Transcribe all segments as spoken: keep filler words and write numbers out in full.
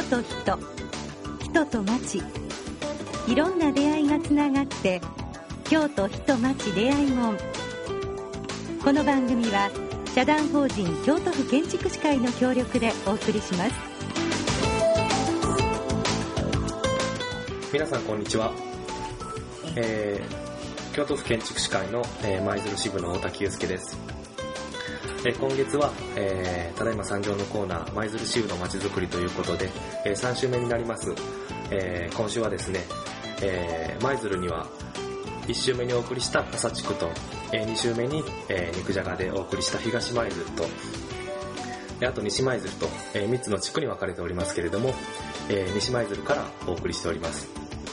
と人、人と町、いろんな出会いがつながって京都人町出会いもん。この番組は社団法人京都府建築士会の協力でお送りします。 皆さんこんにちは、えー、京都府建築士会の舞鶴支部の大滝祐介です。えー、今月は、えー、ただいま参上のコーナー舞鶴支部のまちづくりということで、えー、さん週目になります。えー、今週はですね、えー、舞鶴にはいち週目にお送りした朝地区と、えー、に週目に、えー、肉じゃがでお送りした東舞鶴と、であと西舞鶴と、えー、みっつの地区に分かれておりますけれども、えー、西舞鶴からお送りしております。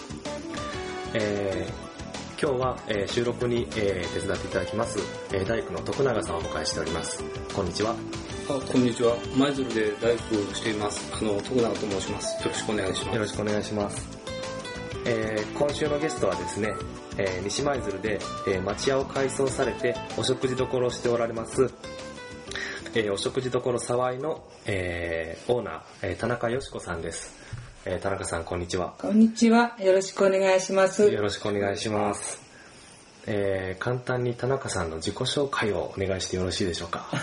えー、今日は、えー、収録に、えー、手伝っていただきます、えー、大工の徳永さんをお迎えしております。こんにちは。 あ、こんにちは。舞鶴で大工をしています。あの徳永と申します。よろしくお願いします。 よろしくお願いします。えー、今週のゲストはですね、えー、西舞鶴で、えー、町屋を改装されてお食事処をしておられます、えー、お食事処沢井の、えー、オーナー、えー、田中よし子さんです。えー、田中さんこんにちは。 こんにちは。よろしくお願いします。 よろしくお願いします。えー、簡単に田中さんの自己紹介をお願いしてよろしいでしょうか。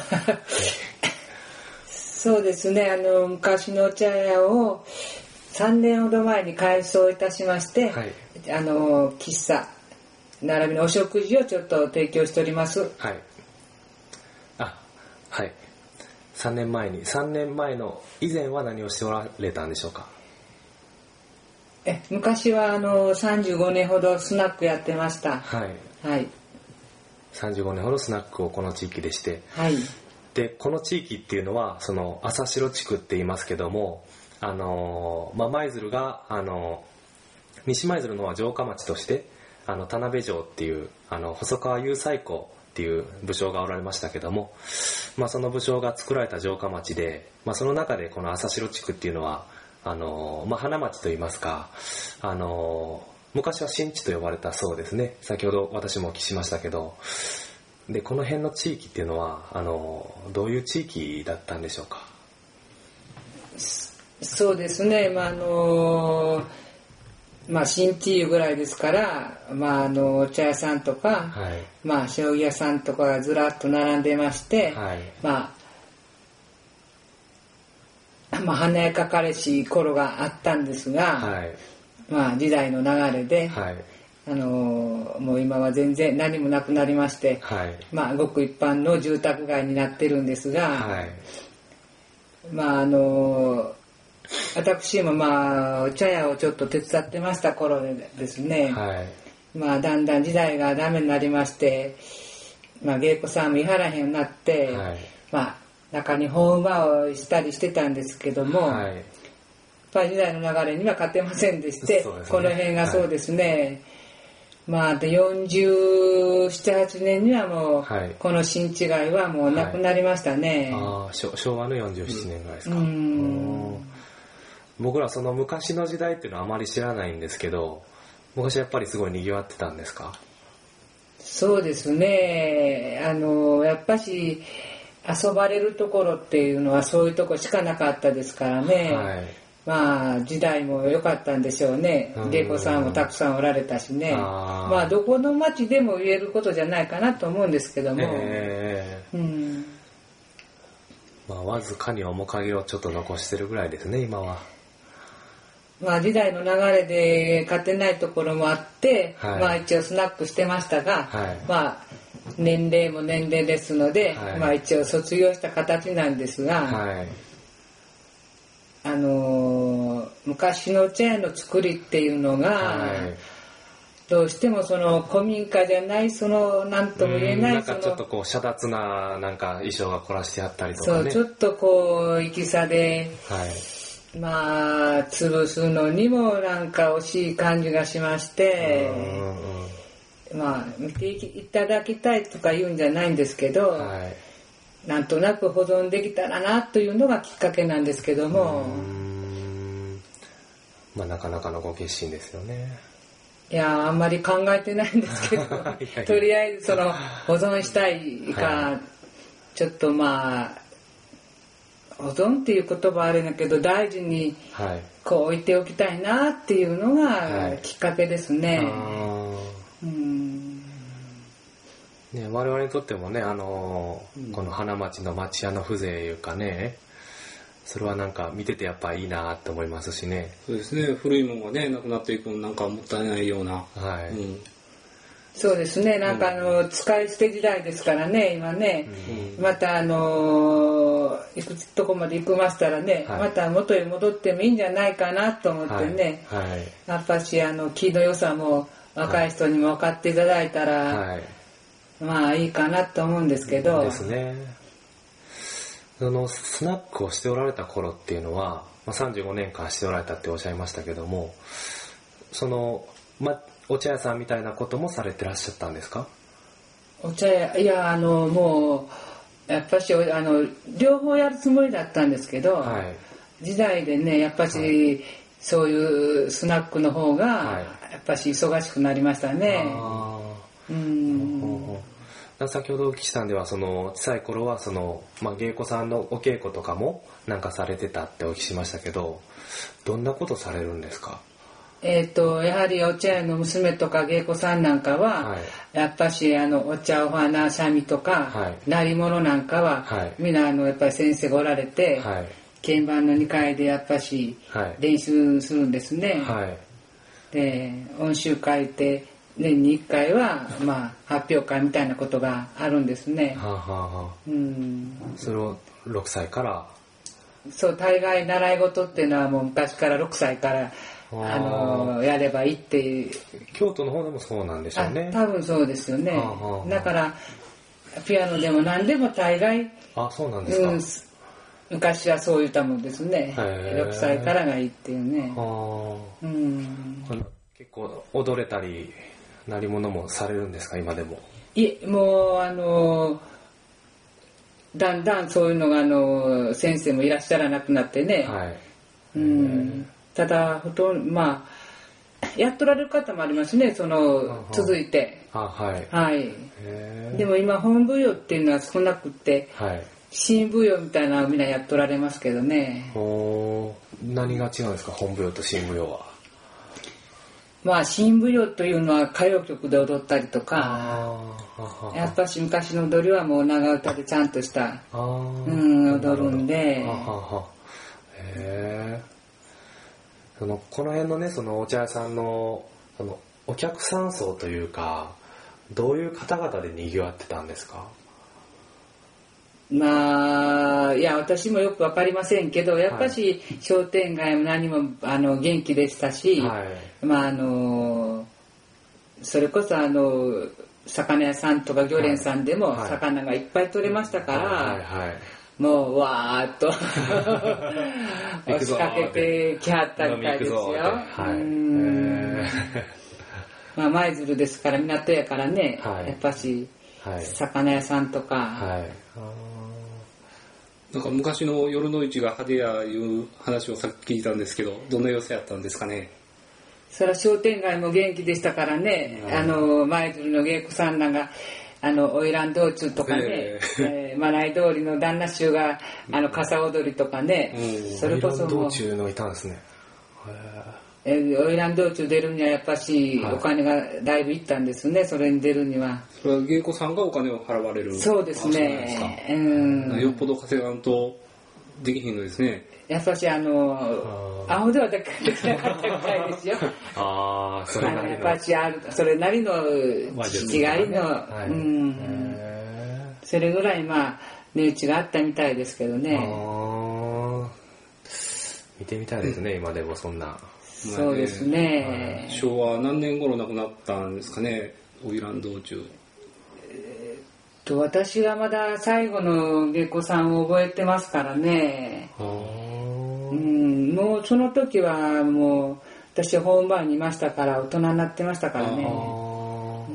そうですね、あの昔のお茶屋をさんねんほど前に改装いたしまして、はい、あの喫茶並びのお食事をちょっと提供しております。 はい。あ、はい。さんねんまえに、さんねんまえの以前は何をしておられたんでしょうか。 え昔はあのさんじゅうごねんほどスナックやってました。 はい。 はい。 さんじゅうごねんほどスナックをこの地域でして、 はい。 でこの地域っていうのはその朝城地区って言いますけども、あのまあ舞鶴があの西舞鶴のは城下町としてあの田辺城っていうあの細川雄斎公っていう武将がおられましたけども、まあその武将が作られた城下町で、まあその中でこの朝城地区っていうのはあのまあ花町と言いますか、あの昔は新地と呼ばれたそうですね。先ほど私もお聞きしましたけど。でこの辺の地域っていうのはあのどういう地域だったんでしょうか。 そうですね、まああのまあ新地いうぐらいですから、まああのお茶屋さんとか、はい、まあ将棋屋さんとかがずらっと並んでまして、はい、まあまあ華やかかれしい頃があったんですが、はい、まあ時代の流れで。はい、あのもう今は全然何もなくなりまして、はい、まあごく一般の住宅街になってるんですが、はい、まああの私もまあお茶屋をちょっと手伝ってました頃でですね、はい、まあだんだん時代がダメになりまして、まあ芸妓さんもいはらへんようになって、はい、まあ中に本馬をしたりしてたんですけども、はい、やっぱり時代の流れには勝てませんでして、ね、この辺がそうですね、はい、まあ、でよんじゅうなな、はちねんにはもう、はい、この新地街はもうなくなりましたね。 はい、あ昭和のよんじゅうななねんぐらいですか。うんうん僕らその昔の時代っていうのはあまり知らないんですけど、昔やっぱりすごい賑わってたんですか？ そうですね、あのやっぱし遊ばれるところっていうのはそういうとこしかなかったですからね、はい、まあ時代も良かったんでしょうね。芸妓さんもたくさんおられたしね、あまあどこの町でも言えることじゃないかなと思うんですけども、えーうんまあ、わずかに面影をちょっと残してるぐらいですね今は。 まあ時代の流れで勝てないところもあって、はい、まあ一応スナックしてましたが、はい、まあ年齢も年齢ですので、はい、まあ一応卒業した形なんですが、はいあのー、昔のお茶屋の作りっていうのが、はい、どうしてもその古民家じゃないその何とも言えないなんかちょっとこう遮奪ななんか衣装が凝らしてあったりとかね。 そうちょっとこう生きさで、はい、まあ潰すのにもなんか惜しい感じがしまして、うん、まあ見ていただきたいとか言うんじゃないんですけど。はいなんとなく保存できたらなというのがきっかけなんですけども、うーんまあなかなかのご決心ですよね。 いやあんまり考えてないんですけどとりあえずその保存したいか、はい、ちょっとまあ保存っていう言葉あれだけど大事にこう置いておきたいなっていうのがきっかけですね。はい、うんね、我々にとってもね、あのー、この花町の町屋の風情いうかね、それはなんか見ててやっぱいいなって思いますしね。 そうですね、古いものがねなくなっていくのなんかもったいないような、 はい、 うん、そうですね、なんかあの、うん、使い捨て時代ですからね今ね、うん、またあのー、行くとこまで行きましたらね、はい、また元へ戻ってもいいんじゃないかなと思ってね、はいはい、やっぱしあの木の良さも若い人にも分かっていただいたら、はい、まあいいかなと思うんですけど。 ですね。そのスナックをしておられた頃っていうのは、まあ、さんじゅうごねんかんしておられたっておっしゃいましたけども、その、ま、お茶屋さんみたいなこともされてらっしゃったんですか？ お茶屋、いや、あの、もう、やっぱし、あの、両方やるつもりだったんですけど、はい、時代でね、やっぱし、はい、そういうスナックの方が、はい、やっぱし忙しくなりましたね。あー、うん。 ほうほう。先ほどお聞きしたんでは、その小さい頃はその、まあ、芸妓さんのお稽古とかもなんかされてたってお聞きしましたけど、どんなことされるんですか？ えーと、やはりお茶屋の娘とか芸妓さんなんかは、はい、やっぱしあのお茶お花三味とか、はい、鳴り物なんかは、はい、みんなあのやっぱり先生がおられて、はい、鍵盤のにかいでやっぱし練習するんですね。はい、で音集会って年にいっかいは、まあ、発表会みたいなことがあるんですね。はあはあはあ、 うん、それをろくさいから？ そう、大概習い事っていうのはもう昔からろくさいからあのやればいいっていう。 京都の方でもそうなんでしょうね。 多分そうですよね。はあはあ、だからピアノでも何でも大概、 あ、そうなんですか。うん、 昔はそう言ったもんですね。ろくさいからがいいっていうね。はあ、うん、 結構踊れたり鳴り物もされるんですか今でも？ いえ、もうあのだんだんそういうのがあの先生もいらっしゃらなくなってね、はい、うん、ただほとんどまあやっとられる方もありますね、その続いて、あ、はい、はい、でも今本舞踊っていうのは少なくって、はい、新舞踊みたいなのをみんなやっとられますけどね。 お、何が違うんですか本舞踊と新舞踊は？ まあ新舞踊というのは歌謡曲で踊ったりとか、やっぱし昔の踊りはもう長唄でちゃんとした、うん、踊るんで。ははは、 へー。そのこの辺のね、そのお茶屋さんのそのお客さん層というか、どういう方々で賑わってたんですか？ まあいや私もよく分かりませんけど、やっぱし商店街も何もあの元気でしたし、はい、まああのそれこそあの魚屋さんとか魚連さんでも魚がいっぱい取れましたから、はいはいはい、もうわーっと押しかけてきはったみたいですよ。はい、うんまあ舞鶴ですから港やからね、はい、やっぱし、はい、魚屋さんとか、はい、 なんか昔の夜の市が派手やいう話をさっき聞いたんですけど、どの様子やったんですかね？ それは商店街も元気でしたからね、あの舞鶴の芸妓さんなんかあの花魁道中とかね、えーえー、マナイ通りの旦那衆があの傘踊りとかね、うん、それこそもう花魁道中のいたんですね。 えー、花魁道中出るにはやっぱしお金がだいぶいったんですね、それに出るには。 それは芸妓さんがお金を払われる？ そうですね。 うん、よっぽど稼がんとできひんのですね。 やっぱしあのアホではできなかったみたいですよ。 ああ、それなりの。 やっぱしあるそれなりの違いの、はい、うん、それぐらいまあ値打ちがあったみたいですけどね。あ、 見てみたいですね、うん、今でもそんな。 そうですね。 はい、昭和何年頃亡くなったんですかね、花魁道中。 えー、っと私がまだ最後の芸妓さんを覚えてますからね。うん、もうその時はもう私本番にいましたから大人になってましたからね。うん、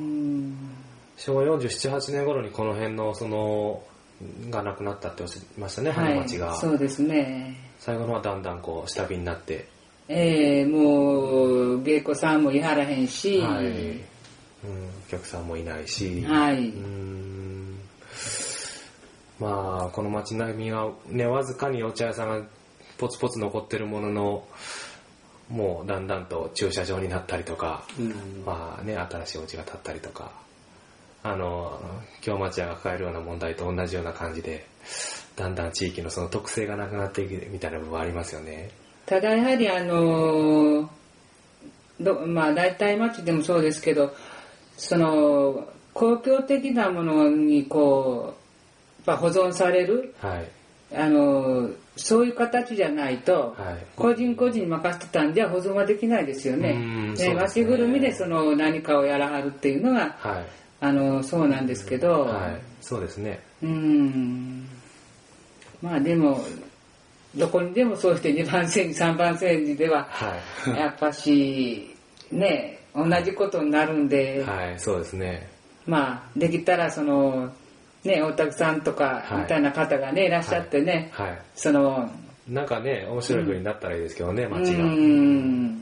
昭和よんじゅうなな、はちねん頃にこの辺のそのがなくなったっておっしゃいましたね、花町が。 はい、そうですね。 最後のはだんだんこう下火になって。 えー、もう芸妓さんもいはらへんし、はい、うん、 お客さんもいないし、 はい、うん、 まあこの街並みがね、わずかにお茶屋さんがポツポツ残ってるものの、もうだんだんと駐車場になったりとか、うん、まあね、新しいお家が建ったりとか、あの京町屋が抱えるような問題と同じような感じで、だんだん地域のその特性がなくなっていくみたいな部分はありますよね。 ただやはりあのどまあ大体町でもそうですけど、その公共的なものにこうやっぱ保存される、はい、あのそういう形じゃないと、はい、個人個人に任せてたんじゃ保存はできないですよね。ね、町ぐるみでその何かをやらはるっていうのが、はい、あのそうなんですけど、 はい、そうですね。 うん、まあでもどこにでもそうしてにばん煎じさんばん煎じでは、はい、やっぱしね同じことになるんで、 はい、そうですね。 まあできたらそのね、大田さんとかみたいな方がね、はい、いらっしゃってね、はいはい、そのなんかね面白い風になったらいいですけどね、うん、街が。うん、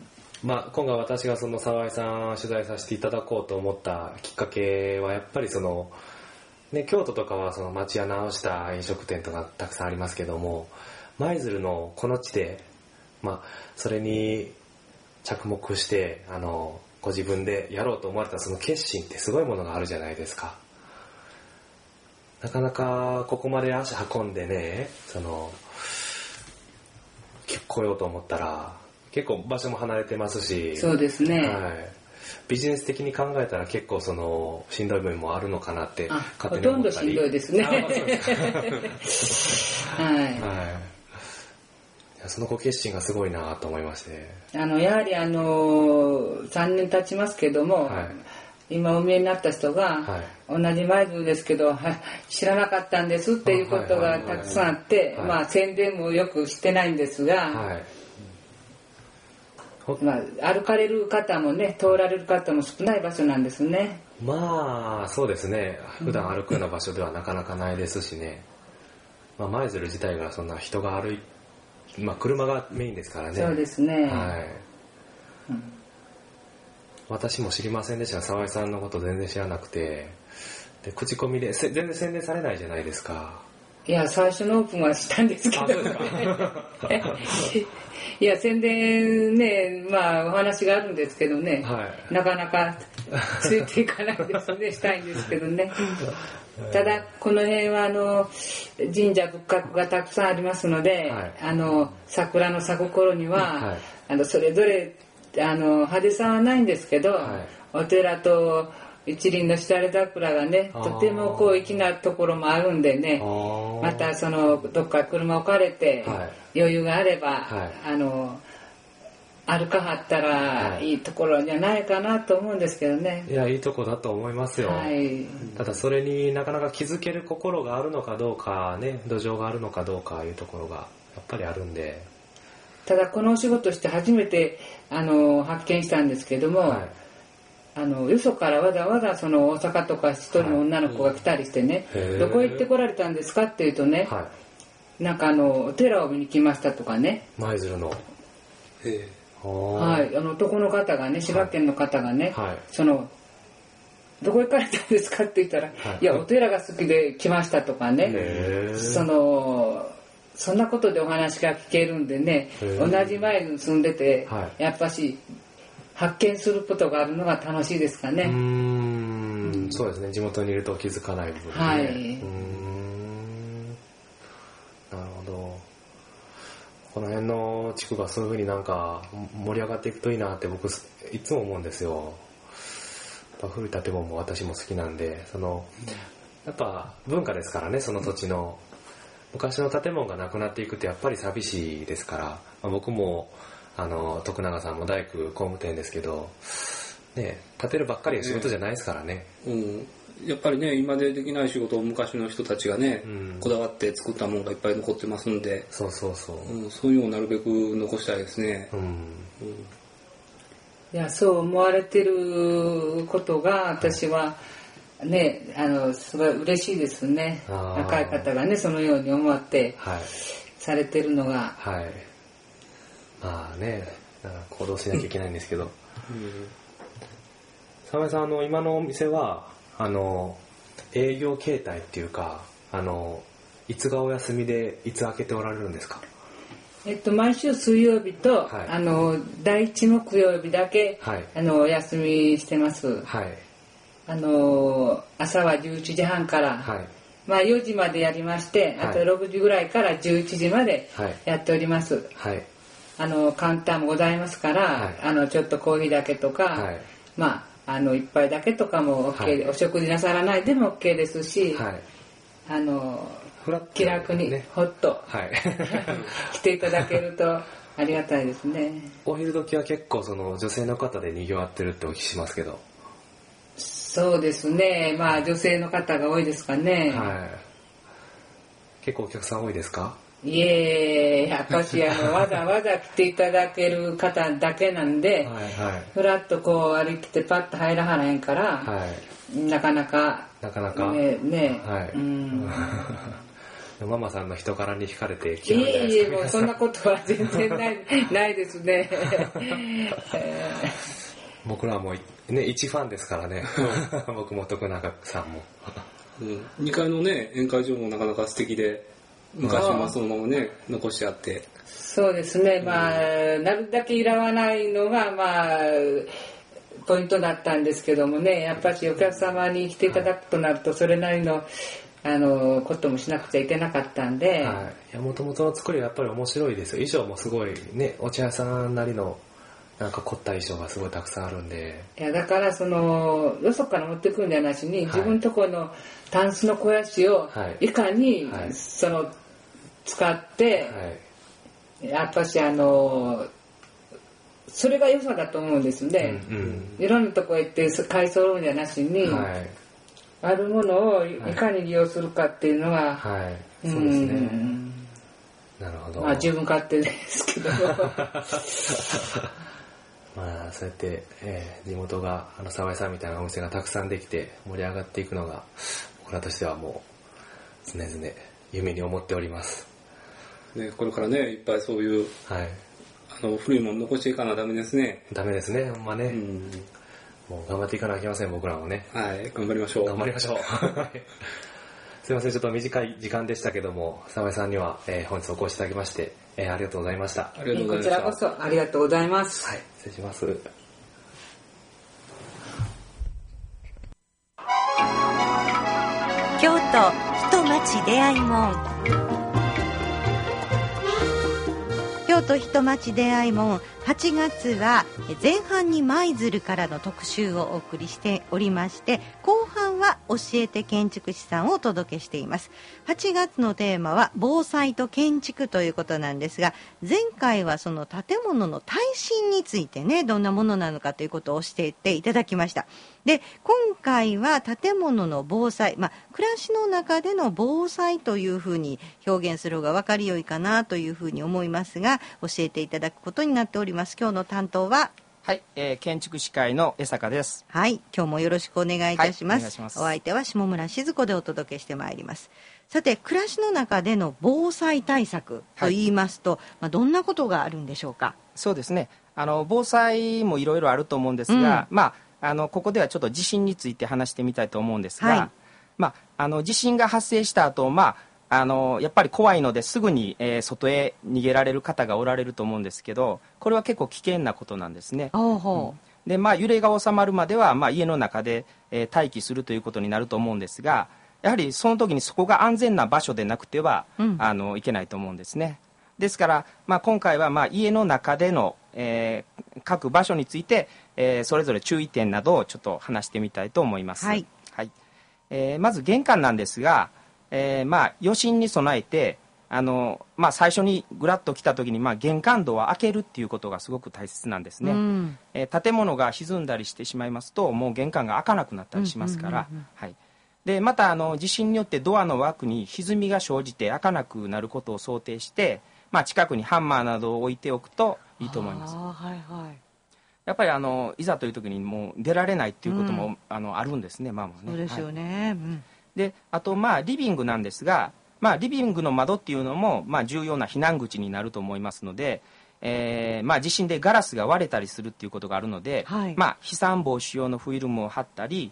まあ、今回私がその沢井さん取材させていただこうと思ったきっかけはやっぱりその、ね、京都とかはその町屋直した飲食店とかたくさんありますけども、舞鶴のこの地で、まあ、それに着目してあのご自分でやろうと思われたその決心ってすごいものがあるじゃないですか。なかなかここまで足運んでね、その来ようと思ったら結構場所も離れてますし、 そうですね、 はい、ビジネス的に考えたら結構そのしんどい部分もあるのかなって勝手に思ったり。ほとんどしんどいですね。はい、 はい、そのご決心がすごいなと思いまして、 あのやはりあのさんねん経ちますけども、はい、今お見えになった人が、はい、同じ舞鶴ですけど知らなかったんですっていうことがたくさんあって、まあ宣伝もよくしてないんですが、はい、まあ、歩かれる方もね通られる方も少ない場所なんですね。 まあそうですね、普段歩くような場所ではなかなかないですしね、まあ、舞鶴自体がそんな人が歩い、まあ、車がメインですからね。 そうですね、 はい、うん、私も知りませんでした。沢井さんのこと全然知らなくて、で口コミで全然宣伝されないじゃないですか。 いや最初のオープンはしたんですけどねいや宣伝ね、まあお話があるんですけどね、はい、なかなかついていかないですねしたいんですけどねただこの辺はあの神社仏閣がたくさんありますので、はい、あの桜の咲く頃には、はい、あのそれぞれあの派手さはないんですけど、はい、お寺と一輪のしだれ桜がねとてもこう粋なところもあるんでね、またそのどっか車置かれて、はい、余裕があれば、はい、あの歩かはったらいいところじゃないかなと思うんですけどね。 いやいいとこだと思いますよ、はい、ただそれになかなか気づける心があるのかどうかね、土壌があるのかどうかいうところがやっぱりあるんで、 ただこのお仕事して初めてあの発見したんですけども、はい、あのよそからわざわざその大阪とか一人の女の子が来たりしてね、はい、どこ行ってこられたんですかって言うとね、はい、なんかあのお寺を見に来ましたとかね、 舞鶴のへはい、あの男の方がね、滋賀県の方がね、はい、そのどこ行かれたんですかって言ったら、はい、いやお寺が好きで来ましたとかね、そのそんなことでお話が聞けるんでね、同じ前に住んでて、はい、やっぱし発見することがあるのが楽しいですかね。うーん、 うん、そうですね、地元にいると気づかない部分ね。はい、うーん、なるほど。この辺の地区がそういう風になんか盛り上がっていくといいなって僕いつも思うんですよ。やっぱ古い建物も私も好きなんで、そのやっぱ文化ですからね、その土地の昔の建物がなくなっていくってやっぱり寂しいですから、まあ、僕もあの徳永さんも大工工務店ですけど、ね、建てるばっかりが仕事じゃないですからね、 うん、やっぱりね今でできない仕事を昔の人たちがね、うん、こだわって作ったものがいっぱい残ってますんで、 そうそうそう、 うん、そういうのをなるべく残したいですね、うんうん、いやそう思われてることが私はね、あのすごい嬉しいですね。若い方がねそのように思ってされてるのが、はい、 まあね、なんか行動しなきゃいけないんですけど、沢井さん、あの今のお店はあの営業形態っていうか、あのいつがお休みでいつ開けておられるんですか？ えっと、毎週水曜日と、はい、あの第一木曜日だけ、はい、あのお休みしてます、はい、あの朝はじゅういちじはんから、はい、まあ、よじまでやりまして、あとろくじぐらいからじゅういちじまでやっております、はい、あのカウンターもございますから、はい、あのちょっとコーヒーだけとか、はい、まあ、あの一杯だけとかも OK で、はい、お食事なさらないでも OK ですし、はい、あの気楽にほっと、はい、来ていただけるとありがたいですね。 お昼時は結構その女性の方で賑わってるってお聞きしますけど。 そうですね、まあ女性の方が多いですかね、はい、 結構お客さん多いですか？ いえ、やっぱしあのわざわざ来ていただける方だけなんで、はい、はい、ふらっとこう歩いてパッと入らはらへんから、はい、なかなかなかなかね、ね、 はい、うん、ママさんの人柄に惹かれて来たんじゃないですか？いえいえ、もうそんなことは全然ないないですね。 僕らもね一ファンですからね。僕も徳永さんも。 うん、にかいのね宴会場もなかなか素敵で、昔はそのままね残してあって。 そうですね。まあ、うん、なるだけいらわないのがまあポイントだったんですけどもね、やっぱりお客様に来ていただくとなるとそれなりのあのこともしなくちゃいけなかったんで、 はい、いや元々の作りはやっぱり面白いですよ。衣装もすごいね、お茶屋さんなりのなんか凝った衣装がすごいたくさんあるんで、 いやだからそのよそから持ってくるんじゃなしに、はい、自分のところのタンスの肥やしをいかに、はい、その使って、はい、やっぱしあのそれが良さだと思うんですね、うんうん、いろんなところ行って買い揃うんじゃなしに、はい、あるものをいかに利用するかっていうのが、 はい、そうですね、なるほど。 まあ自分勝手ですけどまあそうやって、えー、地元があの沢井さんみたいなお店がたくさんできて盛り上がっていくのが僕らとしてはもう常々夢に思っております、 ね、これからねいっぱいそういう、はい、あの古いもの残していかなダメですね。 ダメですね、ほんまね、うん、もう頑張っていかなきゃいけません、僕らもね。 はい、頑張りましょう。 頑張りましょう。すいません、ちょっと短い時間でしたけども、沢井さんには、えー、本日お越しいただきまして、えー、ありがとうございました。 ありがとうございました。 こちらこそありがとうございます。 はい、失礼します。 京都人町出会い門。京都人町出会い門、はちがつは前半に舞鶴からの特集をお送りしておりまして、後半は教えて建築士さんをお届けしています。はちがつのテーマは防災と建築ということなんですが、前回はその建物の耐震についてね、どんなものなのかということを教えていただきました。で、今回は建物の防災、まあ、暮らしの中での防災というふうに表現する方が分かりよいかなというふうに思いますが、教えていただくことになっております。今日の担当は、 はい、えー、建築士会の江坂です。 はい、今日もよろしくお願いいたします。 はい、お願いします。 お相手は下村静子でお届けしてまいります。さて、暮らしの中での防災対策と言いますと、はい、まあ、どんなことがあるんでしょうか。 そうですね、あの防災もいろいろあると思うんですが、うん、まああのここではちょっと地震について話してみたいと思うんですが、はい、まあ、あの地震が発生した後、まあ、あのやっぱり怖いのですぐに、えー、外へ逃げられる方がおられると思うんですけど、これは結構危険なことなんですね。 おうほう。 うん、でまあ、揺れが収まるまでは、まあ、家の中で、えー、待機するということになると思うんですが、やはりその時にそこが安全な場所でなくては、うん、あのいけないと思うんですね。ですから、まあ、今回はまあ家の中での、えー、各場所について、えー、それぞれ注意点などをちょっと話してみたいと思います。 はいはい。えー、まず玄関なんですが、えーまあ、余震に備えてあの、まあ、最初にグラッと来た時に、まあ、玄関戸を開けるっていうことがすごく大切なんですね。うん、えー、建物が歪んだりしてしまいますと、もう玄関が開かなくなったりしますから、はい。でまたあの地震によってドアの枠に歪みが生じて開かなくなることを想定して、まあ、近くにハンマーなどを置いておくといいと思います。 あ、はいはい、 やっぱりあのいざという時にもう出られないっていうことも、うん、あのあるんですね。まあまあね、 そうですよね。はい、うん、 であとまあリビングなんですが、まあ、リビングの窓っていうのも、まあ、重要な避難口になると思いますので、えーまあ、地震でガラスが割れたりするっていうことがあるので、はい、まあ、飛散防止用のフィルムを貼ったり、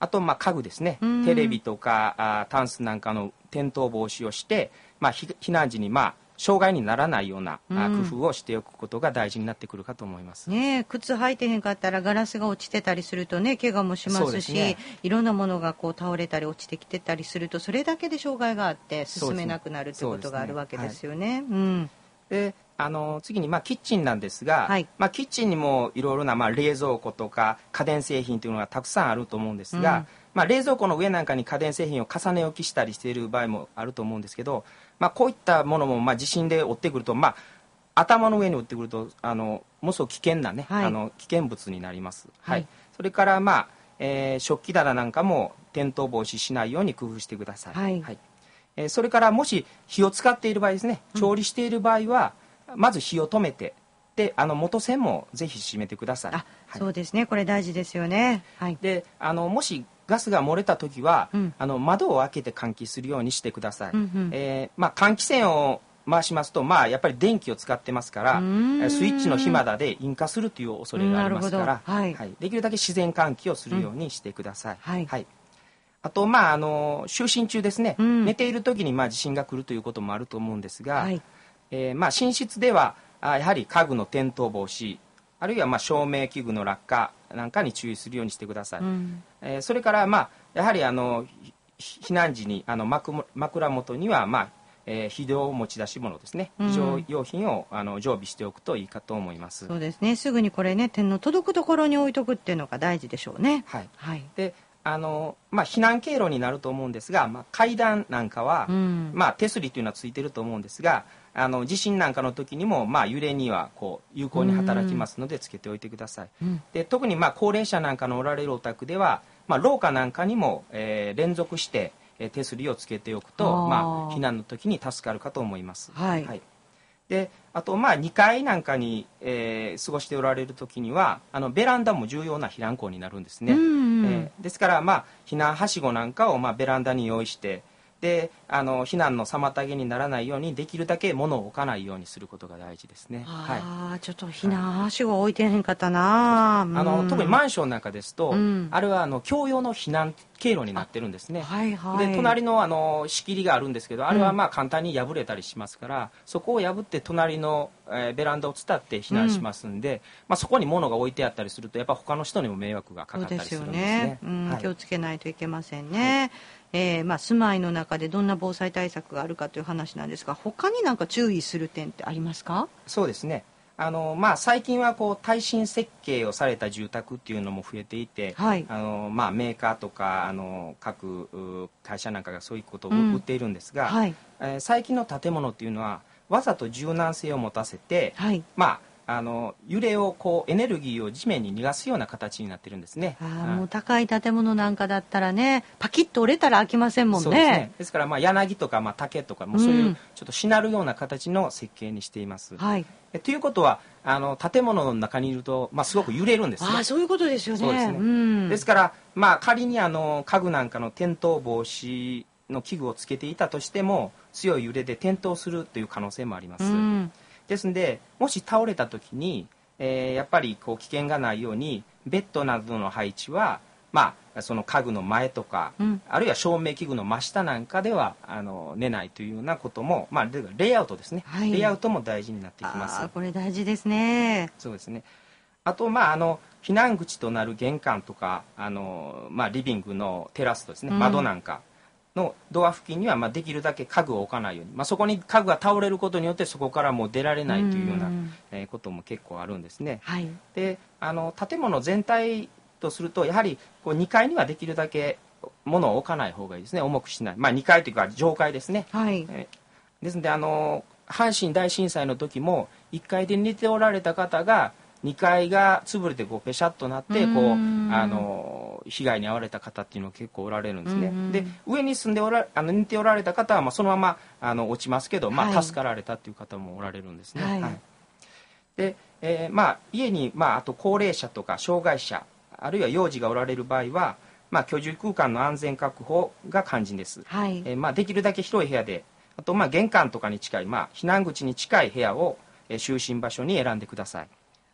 あとまあ家具ですね、テレビとかあタンスなんかの転倒防止をして、まあ、避難時にまあ障害にならないような工夫をしておくことが大事になってくるかと思います、 うん、ね、靴履いてへんかったらガラスが落ちてたりするとね怪我もしますし、ね、いろんなものがこう倒れたり落ちてきてたりするとそれだけで障害があって進めなくなるということがあるわけですよね。 であの次にまあキッチンなんですが、はい、まあ、キッチンにもいろいろなまあ冷蔵庫とか家電製品というのがたくさんあると思うんですが、うん、まあ、冷蔵庫の上なんかに家電製品を重ね置きしたりしている場合もあると思うんですけど、まあ、こういったものもまあ地震で折ってくると、まあ、頭の上に折ってくるとあのものすごく危険な、ね、はい、あの危険物になります、はいはい、それから、まあえー、食器棚なんかも転倒防止しないように工夫してください、はいはい、えー、それからもし火を使っている場合ですね、調理している場合は、うん、まず火を止めてであの元栓もぜひ閉めてください。あ、 はい、そうですね、これ大事ですよね、はい、 であのもしガスが漏れた時は、うん、あの窓を開けて換気するようにしてください、うんうん、えーまあ、換気扇を回しますと、まあ、やっぱり電気を使ってますからスイッチの火花で引火するという恐れがありますから、はいはい、できるだけ自然換気をするようにしてください、うん、はいはい、あと、まあ、あの就寝中ですね、うん、寝ている時にまあ地震が来るということもあると思うんですが、はい、えーまあ、寝室ではあやはり家具の転倒防止あるいはまあ照明器具の落下なんかに注意するようにしてください、うん、えー、それから、まあ、やはりあの避難時にあの 枕, 枕元には、まあえー、非常持ち出し物ですね、非常用品をあの常備しておくといいかと思います。 そうですね、すぐにこれね手の届くところに置いとくっていうのが大事でしょうね。はい、はい、 であのまあ、避難経路になると思うんですが、まあ、階段なんかは、うん、まあ、手すりというのはついてると思うんですがあの地震なんかの時にも、まあ、揺れにはこう有効に働きますのでつけておいてください、うん、で特にまあ高齢者なんかのおられるお宅では、まあ、廊下なんかにも、えー、連続して手すりをつけておくと、まあ、避難の時に助かるかと思います。はい、はい、であとまあにかいなんかに、えー、過ごしておられる時にはあのベランダも重要な避難口になるんですね、うんうん、えー、ですから、まあ、避難はしごなんかを、まあ、ベランダに用意してであの避難の妨げにならないようにできるだけ物を置かないようにすることが大事ですね。 あ、はい、ちょっと避難はしご置いてへんかったな、はい、 あの特にマンションなんかですと、うん、あれはあの共用の避難経路になってるんですね、はいはい、で隣 の, あの仕切りがあるんですけどあれはまあ簡単に破れたりしますから、うん、そこを破って隣の、えー、ベランダを伝って避難しますんで、うん、まあ、そこに物が置いてあったりするとやっぱ他の人にも迷惑がかかったりするんですね。そうですよね、うん、はい、気をつけないといけませんね、はい、えーまあ、住まいの中でどんな防災対策があるかという話なんですが他に何か注意する点ってありますか？ そうですね、あのまあ、最近はこう耐震設計をされた住宅っていうのも増えていて、はい、あのまあ、メーカーとかあの各会社なんかがそういうことを売っているんですが、うん、はい、えー、最近の建物っていうのはわざと柔軟性を持たせて、はい、まああの揺れをこうエネルギーを地面に逃がすような形になってるんですね。 あ、うん、もう高い建物なんかだったらねパキッと折れたら開きませんもんね。そうですね、 ですからまあ柳とかまあ竹とかもそういうちょっとしなるような形の設計にしています、うん、はい、えということはあの建物の中にいると、まあ、すごく揺れるんですね。 あ、そういうことですよね。 そうですね、うん、ですから、まあ、仮にあの家具なんかの転倒防止の器具をつけていたとしても強い揺れで転倒するという可能性もあります、うん、ですのでもし倒れた時に、えー、やっぱりこう危険がないようにベッドなどの配置は、まあ、その家具の前とか、うん、あるいは照明器具の真下なんかではあの寝ないというようなことも、まあ、レイアウトですね、はい、レイアウトも大事になってきます。 あ、これ大事ですね。 そうですね。あと、まあ、あの避難口となる玄関とかあの、まあ、リビングのテラスですね、うん、窓なんかのドア付近にはまあできるだけ家具を置かないように、まあ、そこに家具が倒れることによってそこからもう出られないというような、えー、ことも結構あるんですね、はい、であの建物全体とするとやはりこうにかいにはできるだけ物を置かない方がいいですね。重くしない、まあ、にかいというか上階ですね、はい、えー、ですのであの阪神大震災の時もいっかいで寝ておられた方がにかいが潰れてこうペシャッとなってこうあの被害に遭われた方っていうのが結構おられるんですね。で上に住んでおらあの寝ておられた方はまあそのままあの落ちますけど、まあ、助かられたっていう方もおられるんですね。はいはい、で、えーまあ、家に、まあ、あと高齢者とか障害者あるいは幼児がおられる場合は、まあ、居住空間の安全確保が肝心です。はい、えーまあ、できるだけ広い部屋であとまあ玄関とかに近い、まあ、避難口に近い部屋を、えー、就寝場所に選んでください。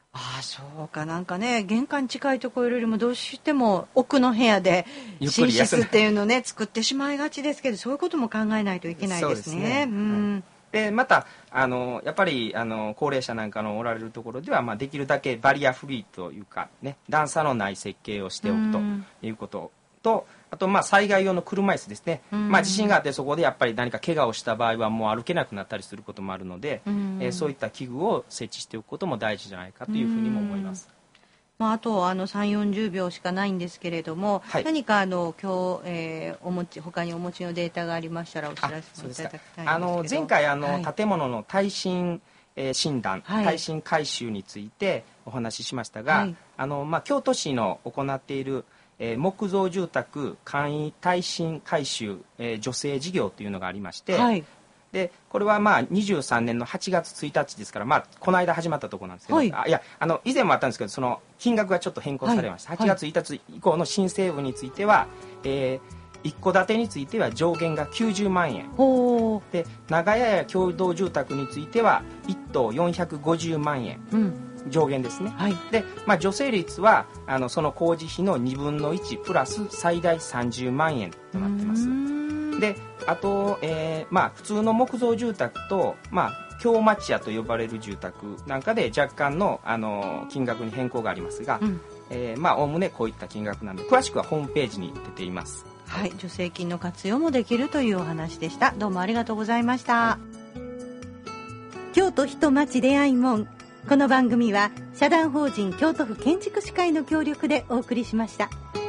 ああそうか、なんかね玄関近いところよりもどうしても奥の部屋で寝室っていうのをね作ってしまいがちですけど、そういうことも考えないといけないですね。そうですね、うん、はいでまたあのやっぱりあの高齢者なんかのおられるところでは、まあ、できるだけバリアフリーというか、ね、段差のない設計をしておくということと、あとまあ災害用の車椅子ですね、まあ、地震があってそこでやっぱり何か怪我をした場合はもう歩けなくなったりすることもあるので、えー、そういった器具を設置しておくことも大事じゃないかというふうにも思います。 まあ、あとあのさんじゅうよんじゅうびょうしかないんですけれども、はい、何かあの今日、えー、お持ち他にお持ちのデータがありましたらお知らせいただきたいんですけど。 あの前回あの、はい、建物の耐震、えー、診断、はい、耐震改修についてお話ししましたが、はい、あのまあ、京都市の行っているえー、木造住宅簡易耐震改修、えー、助成事業というのがありまして、はい、でこれはまあにじゅうさんねんのはちがつついたちですから、まあ、この間始まったところなんですけど、はい、あいやあの以前もあったんですけどその金額がちょっと変更されました、はい、はちがつついたち以降の新制度については、えー、一戸建てについては上限がきゅうじゅうまんえんで、長屋や共同住宅についてはいっ棟よんひゃくごじゅうまんえん、うん上限ですね、はい、で、まあ、助成率はあのその工事費のにぶんのいちプラス最大さんじゅうまんえんとなってます。であと、えーまあ、普通の木造住宅と、まあ、京町屋と呼ばれる住宅なんかで若干の、あの金額に変更がありますが、うんえーまあ、おおむねこういった金額なので詳しくはホームページに出ています。 はい、助成金の活用もできるというお話でした。どうもありがとうございました。はい、 京都人町出会い門、この番組は社団法人京都府建築士会の協力でお送りしました。